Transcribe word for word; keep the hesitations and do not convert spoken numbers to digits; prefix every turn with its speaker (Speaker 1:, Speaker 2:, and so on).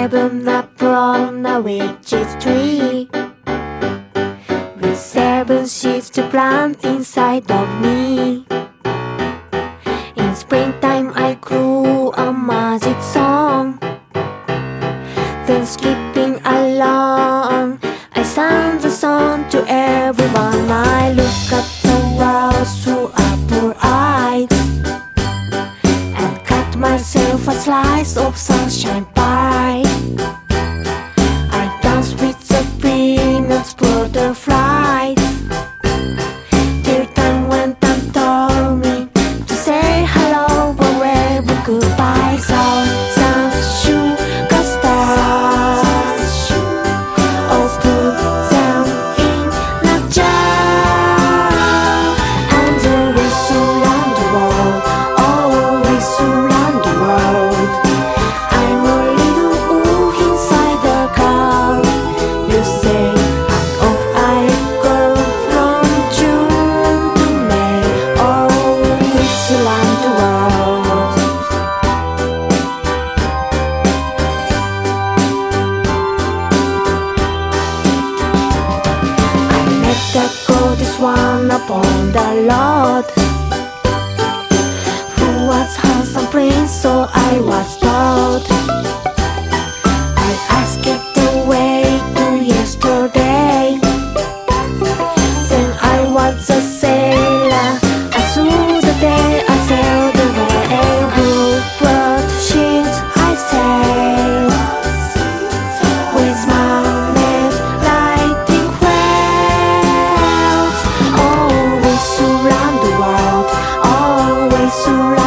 Speaker 1: seven up on a witch's tree, with seven seeds to plant inside of me. In springtime I grew a magic song, then skipping along I sang the song to everyone. I look at the world through apple eyes and cut myself a slice of sunshine pie. I dance with the peanuts, butterflies, till time went and told me to say hello or wave goodbye. Sound, sound, sugar stars, oh put them in a jar, and then we surround the world, oh we surround the world. I'm a little ooh inside the car. You say oh I go from June to May, oh we surround the world. I met the goddess one upon the Lord, who was handsome prince, so I was told. I asked it the way to yesterday, then I was a sailor, and through the day I sailed away. Bluebird sheets I sailed, with mermaid lighting clouds. Oh we surround the world, oh we surround